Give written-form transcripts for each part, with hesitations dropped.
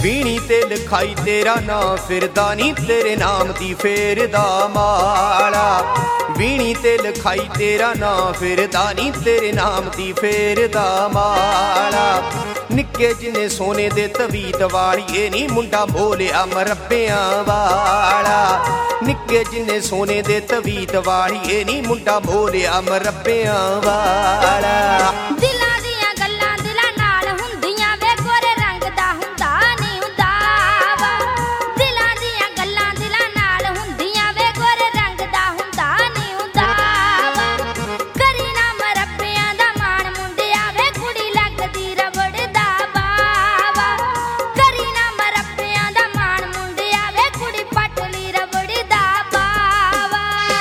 ਵੀਣੀ ਤੇ ਲਿਖਾਈ ਤੇਰਾ ਨਾਂ ਫਿਰਦਾ ਨੀ ਤੇਰੇ ਨਾਮ ਦੀ ਫੇਰਦਾ ਮਾਲਾ। ਵੀਣੀ ਤੇ ਲਿਖਾਈ ਤੇਰਾ ਨਾਂ ਫਿਰਦਾ ਨੀ ਤੇਰੇ ਨਾਮ ਦੀ ਫੇਰਦਾ ਮਾਲਾ। ਨਿੱਕੇ ਜਿੰਨੇ ਸੋਨੇ ਦੇ ਤਵੀਤ ਵਾਲੀਏ ਨੀ ਮੁੰਡਾ ਬੋਲਿਆ ਮਰੱਬਿਆਂ ਵਾਲਾ। ਨਿੱਕੇ ਜਿੰਨੇ ਸੋਨੇ ਦੇ ਤਵੀਤ ਵਾਲੀਏ ਨੀ ਮੁੰਡਾ ਬੋਲਿਆ ਮਰੱਬਿਆਂ ਵਾਲਾ। ਦਿਲਾਂ ਦੀਆਂ ਗੱਲਾਂ ਦਿਲਾਂ ਨਾਲ ਹੁੰਦੀਆਂ ਵੇ ਗੋਰੇ ਰੰਗ ਦਾ ਹੁੰਦਾ ਨਹੀਂ ਹੁੰਦਾ ਵਾ। ਦਿਲਾਂ ਦੀਆਂ ਗੱਲਾਂ ਦਿਲਾਂ ਨਾਲ ਹੁੰਦੀਆਂ ਵੇ ਗੋਰੇ ਰੰਗ ਦਾ ਹੁੰਦਾ ਨਹੀਂ ਹੁੰਦਾ ਵਾ। ਕਰੀ ਨਾ ਮਰੱਬਿਆਂ ਦਾ ਮਾਣ ਮੁੰਡਿਆ ਵੇ ਕੁੜੀ ਲੱਗਦੀ ਰਬੜ ਦਾ ਬਾਵਾ। ਕਰੀ ਨਾ ਮਰੱਬਿਆਂ ਦਾ ਮਾਣ ਮੁੰਡਿਆ ਵੇ ਕੁੜੀ ਪਟਲੀ ਰਬੜ ਦਾ ਬਾਵਾ।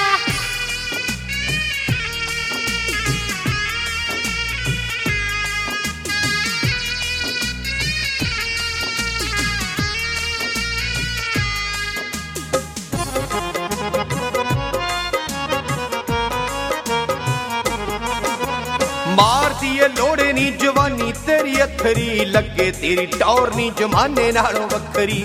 ਮਾਰਦੀ ਏ ਲੋੜੇ ਨੀ ਜਵਾਨੀ ਤੇਰੀ ਅੱਖਰੀ ਲੱਗੇ ਤੇਰੀ ਟੌਰ ਨੀ ਜਮਾਨੇ ਨਾਲੋਂ ਵੱਖਰੀ।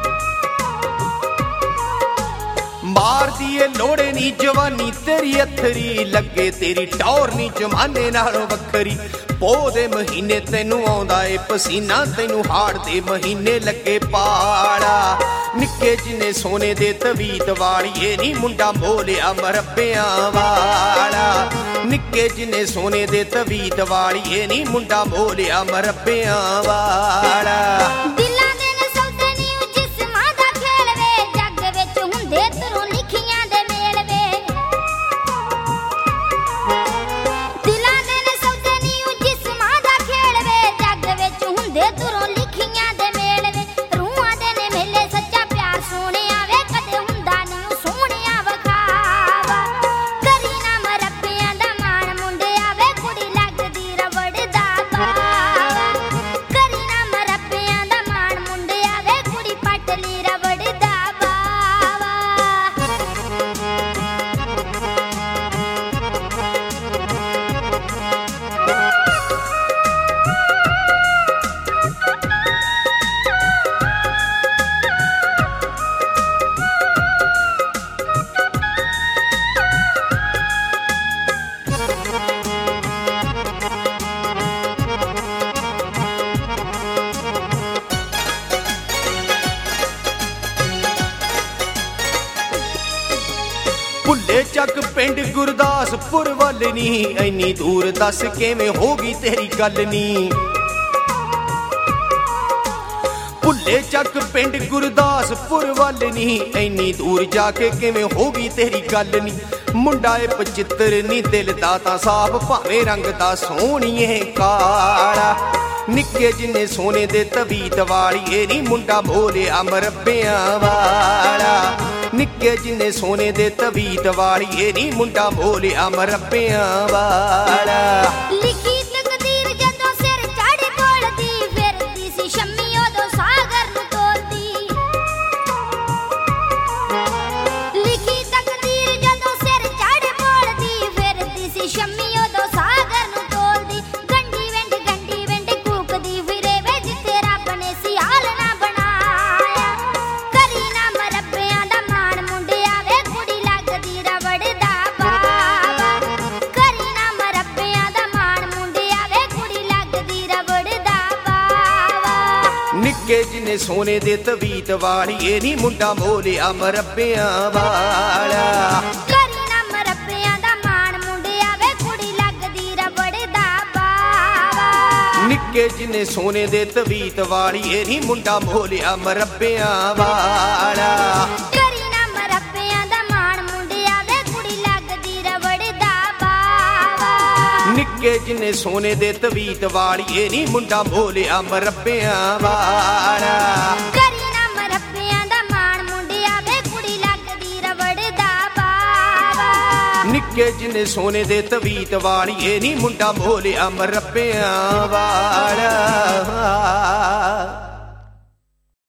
ਮਾਰਦੀ ਏ ਲੋੜੇ ਨੀ ਜਵਾਨੀ ਤੇਰੀ ਅੱਖਰੀ ਲੱਗੇ ਤੇਰੀ ਟੌਰ ਨੀ ਜਮਾਨੇ ਨਾਲੋਂ ਵੱਖਰੀ। ਪੋਹ ਦੇ ਮਹੀਨੇ ਤੈਨੂੰ ਆਉਂਦਾ ਏ ਪਸੀਨਾ ਤੈਨੂੰ ਹਾੜ ਦੇ ਮਹੀਨੇ ਲੱਗੇ ਪਾਲਾ। ਨਿੱਕੇ ਜਿੰਨੇ ਸੋਨੇ ਦੇ ਤਵੀਤ ਵਾਲੀਏ ਨੀ ਮੁੰਡਾ ਬੋਲਿਆ ਮਰੱਬਿਆਂ ਵਾਲਾ। ਨਿੱਕੇ ਜਿੰਨੇ ਸੋਨੇ ਦੇ ਤਵੀਤ ਵਾਲੀਏ ਨੀ ਮੁੰਡਾ ਬੋਲਿਆ ਮਰੱਬਿਆਂ ਵਾਲਾ। ਦਿਲਾਂ ਦੇ ਨੇ ਸੌਦੇ ਨੀ ਉਹ ਜਿਸਮਾਂ ਦਾ ਖੇਲ ਵੇ ਜੱਗ ਵਿੱਚ ਹੁੰਦੇ ਤਰੋਂ ਲਿਖੀਆਂ ਦੇ ਮੇਲ ਵੇ। ਦਿਲਾਂ ਦੇ ਨੇ ਸੌਦੇ ਨੀ ਉਹ ਜਿਸਮਾਂ ਦਾ ਖੇਲ ਵੇ ਜੱਗ ਵਿੱਚ ਹੁੰਦੇ ਤਰੋਂ ਲਿਖੀਆਂ ਦੇ ਮੇਲ ਵੇ। ਰੂਹਾਂ ਦੇ ਨੇ ਮੇਲੇ ਸੱਚਾ ਪਿਆਰ ਸੋਹਣਿਆ ਵੇ ਕਦੇ ਹੁੰਦਾ ਨੀ ਉਹ ਸੋਹਣਿਆ ਵਖਾਵਾ। ਕਰੀ ਨਾ ਮਰੱਬਿਆਂ ਦਾ ਮਾਣ ਮੁੰਡਿਆ ਵੇ ਕੁੜੀ ਲੱਗਦੀ ਰਬੜ ਦਾ ਬਾਵਾ। ਕਰੀ ਨਾ ਮਰੱਬਿਆਂ ਦਾ ਮਾਣ ਮੁੰਡਿਆ ਵੇ ਕੁੜੀ ਪਟਲੀ ਰਬੜ ਦਾ ਬਾਵਾ। ਭੁੱਲੇ ਚੱਕ ਪਿੰਡ ਗੁਰਦਾਸਪੁਰ ਵੱਲ ਨੀ ਐਨੀ ਦੂਰ ਦੱਸ ਕਿਵੇਂ ਹੋ ਗਈ ਤੇਰੀ ਗੱਲ ਨੀ। ਭੁੱਲੇ ਚੱਕ ਪਿੰਡ ਗੁਰਦਾਸਪੁਰ ਵੱਲ ਨੀ ਐਨੀ ਦੂਰ ਜਾ ਕੇ ਕਿਵੇਂ ਹੋ ਗਈ ਤੇਰੀ ਗੱਲ ਨੀ। ਮੁੰਡਾ ਏ ਪਚਿੱਤਰ ਨੀ ਦਿਲ ਦਾ ਤਾਂ ਸਾਫ ਭਾਵੇਂ ਰੰਗ ਦਾ ਸੋਹਣੀਏ ਕਾਲਾ। ਨਿੱਕੇ ਜਿੰਨੇ ਸੋਨੇ ਦੇ ਤਵੀਤ ਵਾਲੀਏ ਨੀ ਮੁੰਡਾ ਬੋਲਿਆ ਮਰੱਬਿਆਂ ਵਾਲਾ। ਨਿੱਕੇ ਜਿੰਨੇ ਸੋਨੇ ਦੇ ਤਵੀਤ ਵਾਲੀਏ ਨੀ ਮੁੰਡਾ ਬੋਲਿਆ ਮਰੱਬਿਆਂ ਵਾਲਾ। ਲਿਖੀ ਤਕਦੀਰ ਜਦੋਂ ਸਿਰ ਚੜ੍ਹ ਬੋਲਦੀ ਫਿਰਦੀ ਸੀ ਸ਼ੰਮੀ ਉਦੋਂ ਸਾਗਰ ਨੂੰ ਤੋਲਦੀ। ਲਿਖੀ ਤਕਦੀਰ ਜਦੋਂ ਸਿਰ ਚੜ੍ਹ ਬੋਲਦੀ ਫਿਰਦੀ ਸੀ ਸ਼ੰਮੀ ਉਦੋਂ ਸਾਗਰ ਨੂੰ ਤੋਲਦੀ। ਗੰਢੀ ਵਿੰਡ ਕੂਕਦੀ ਫਿਰੇ ਵੇ ਜਿੱਥੇ ਰੱਬ ਨੇ ਸਿਆਲ ਨਾ ਬਣਾਇਆ। ਕਰੀ ਨਾ ਮਰੱਬਿਆਂ ਦਾ ਮਾਣ ਮੁੰਡਿਆ ਵੇ ਕੁੜੀ ਲੱਗਦੀ ਰਬੜ ਦਾ ਬਾਵਾ। ਕਰੀ ਨਾ ਮਰੱਬਿਆਂ ਦਾ ਮਾਣ ਮੁੰਡਿਆ ਵੇ ਕੁੜੀ ਲੱਗਦੀ ਰਬੜ ਦਾ ਬਾਵਾ। ਨਿੱਕੇ ਜਿੰਨੇ ਸੋਨੇ ਦੇ ਤਵੀਤ ਵਾਲੀਏ ਨੀ ਮੁੰਡਾ ਬੋਲਿਆ ਮਰੱਬਿਆਂ ਵਾਲਾ। ਕਰੀ ਨਾ ਮਰੱਬਿਆਂ ਦਾ ਮਾਣ ਮੁੰਡਿਆ ਵੇ ਕੁੜੀ ਲੱਗਦੀ ਰਬੜ ਦਾ ਬਾਵਾ। ਨਿੱਕੇ ਜਿੰਨੇ ਸੋਨੇ ਦੇ ਤਵੀਤ ਵਾਲੀਏ ਨੀ ਮੁੰਡਾ ਬੋਲਿਆ ਮਰੱਬਿਆਂ ਵਾਲਾ। ਕਰੀ ਨਾ ਮਰੱਬਿਆਂ ਦਾ ਮਾਣ ਮੁੰਡਿਆ ਵੇ ਕੁੜੀ ਲੱਗਦੀ ਰਬੜ ਦਾ ਬਾਵਾ। ਨਿੱਕੇ ਜਿੰਨੇ ਸੋਨੇ ਦੇ ਤਵੀਤ ਵਾਲੀਏ ਨੀ ਮੁੰਡਾ ਬੋਲਿਆ ਮਰੱਬਿਆਂ ਵਾਲਾ। ਕਰੀ ਨਾ ਮਰੱਬਿਆਂ ਦਾ ਮਾਣ ਮੁੰਡਿਆ ਵੇ ਕੁੜੀ ਲੱਗਦੀ ਰਬੜ ਦਾ ਬਾਵਾ। ਨਿੱਕੇ ਜਿੰਨੇ ਸੋਨੇ ਦੇ ਤਵੀਤ ਵਾਲੀਏ ਨੀ ਮੁੰਡਾ ਬੋਲਿਆ ਮਰੱਬਿਆਂ ਵਾਲਾ।